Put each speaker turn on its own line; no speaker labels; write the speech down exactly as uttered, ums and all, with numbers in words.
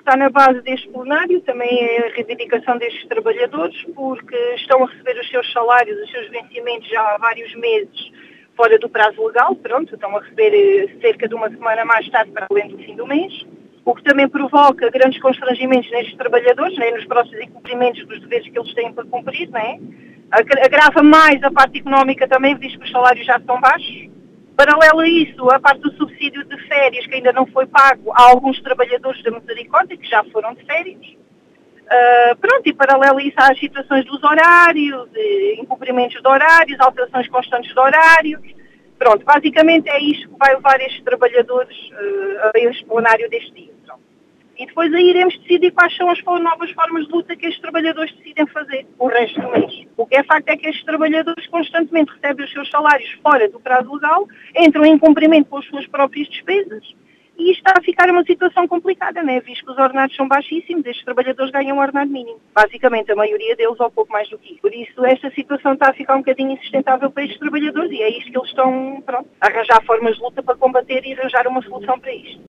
está na base deste plenário também é a reivindicação destes trabalhadores, porque estão a receber os seus salários, os seus vencimentos já há vários meses fora do prazo legal, pronto, estão a receber cerca de uma semana mais tarde para além do fim do mês, o que também provoca grandes constrangimentos nestes trabalhadores, né, nos próximos incumprimentos dos deveres que eles têm para cumprir, né? Agrava mais a parte económica também, visto que os salários já estão baixos. Paralelo a isso, a parte do subsídio de férias, que ainda não foi pago a alguns trabalhadores da Misericórdia, que já foram de férias. Uh, pronto, e paralelo a isso, há as situações dos horários, incumprimentos de horários, alterações constantes de horários. Pronto, basicamente é isto que vai levar estes trabalhadores uh, a este plenário deste dia. Pronto. E depois aí iremos decidir quais são as novas formas de luta que estes trabalhadores decidem fazer o resto do mês. O que é facto é que estes trabalhadores constantemente recebem os seus salários fora do prazo legal, entram em cumprimento com as suas próprias despesas e isto está a ficar uma situação complicada, né? Visto que os ordenados são baixíssimos, estes trabalhadores ganham um ordenado mínimo. Basicamente, a maioria deles ou pouco mais do que isso. Por isso, esta situação está a ficar um bocadinho insustentável para estes trabalhadores e é isto que eles estão, pronto, a arranjar formas de luta para combater e arranjar uma solução para isto.